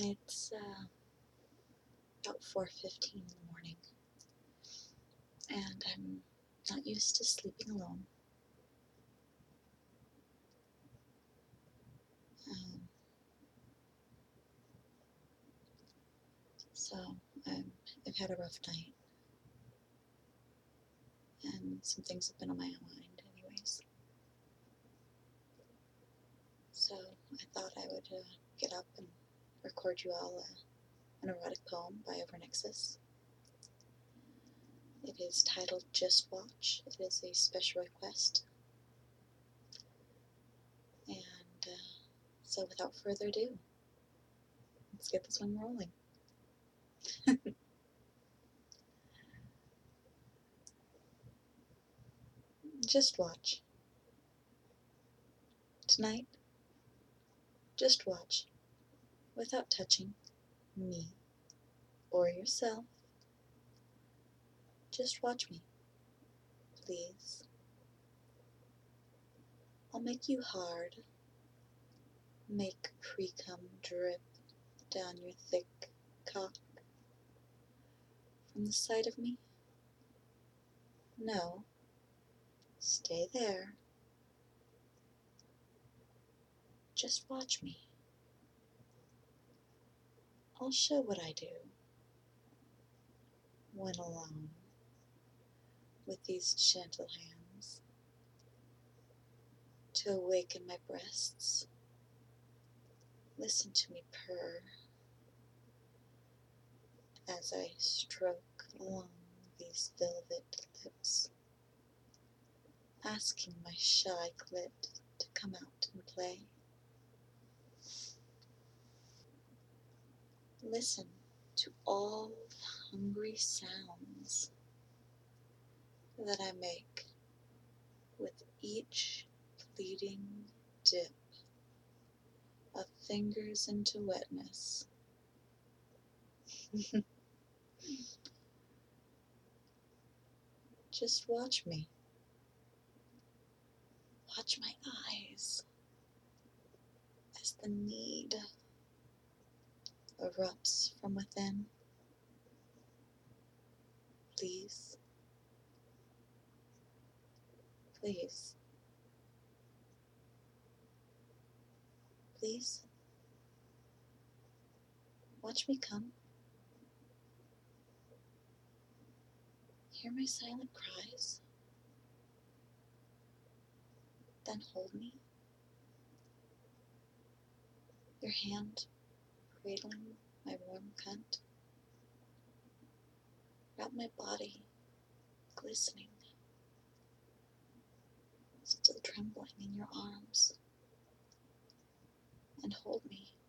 It's about 4:15 in the morning, and I'm not used to sleeping alone. Um, so I've had a rough night, and some things have been on my mind anyways. So I thought I would get up and record you all an erotic poem by Overnexus. It is titled Just Watch. It is a special request. And so without further ado, let's get this one rolling. Just watch. Tonight, just watch, without touching me or yourself. Just watch me, please. I'll make you hard, make pre-cum drip down your thick cock. From the sight of me? No, stay there. Just watch me. I'll show what I do when alone with these gentle hands to awaken my breasts. Listen to me purr as I stroke along these velvet lips, asking my shy clit to come out and play. Listen to all the hungry sounds that I make with each pleading dip of fingers into wetness. Just watch me. Watch my eyes as the need erupts from within. Please, please, please, watch me come. Hear my silent cries. Then hold me. Your hand cradling my warm cunt. Wrap my body, glistening, still trembling in your arms. And hold me